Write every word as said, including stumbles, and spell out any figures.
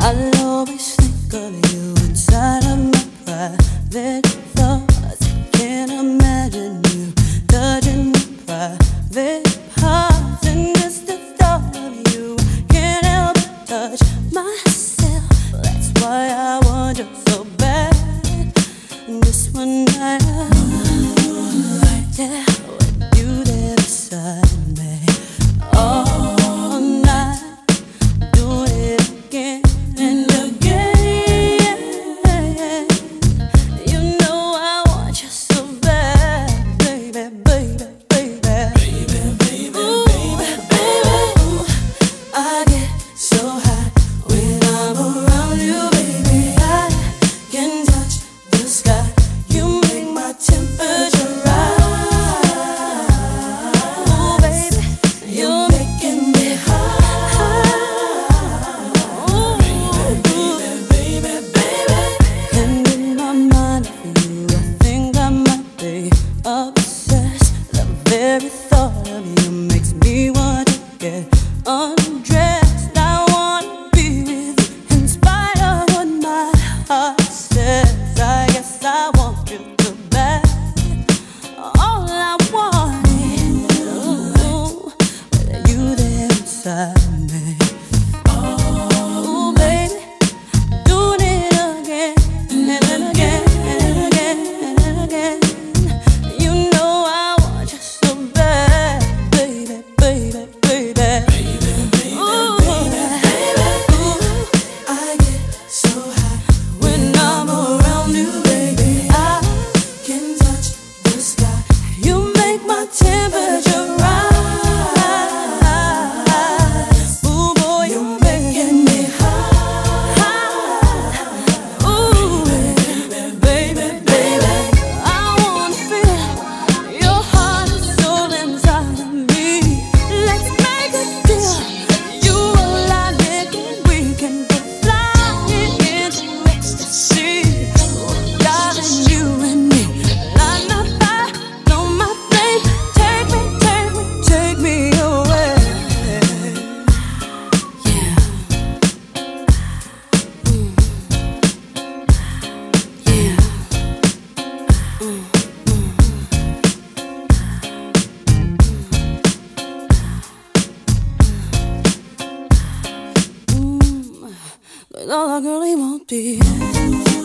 I'll always think of you inside of my private thoughts. Can't imagine you touching my private parts. And just the thought of you, can't help but touch myself. That's why I want you so bad. And just one night, right there with you there beside me. All night, doing it again and again. You know I want you so bad, baby, baby, baby, baby, baby, ooh, baby, baby. I get so high when I'm around you, baby. I can touch the sky. You make my temperature rise. Ooh, baby, you're making me high. Ooh, baby, baby, baby. And in my mind for you, I think I might be obsessed. The very thought of you makes me want to get undressed. I wanna be with you in spite of what my heart says. I guess I want you so bad. All I want is ooh, with you there inside me. Ooh, baby, doing it again and then again and again and again. You know I want you so bad, baby, baby, baby. Ooh, ooh, I get so high when I'm around you, baby. I can touch the sky. You make my temperature rise. Ooh, boy, you're making me high. Ooh, baby, baby, baby. I wanna feel your heart and soul inside of me. Let's make a deal. You and I, we can go flying into ecstasy. Darling, you and me, light my fire, blow my flame. Take me, take me, take me away. Yeah. Mm. Yeah. Mm, mm, mm. But all I really want is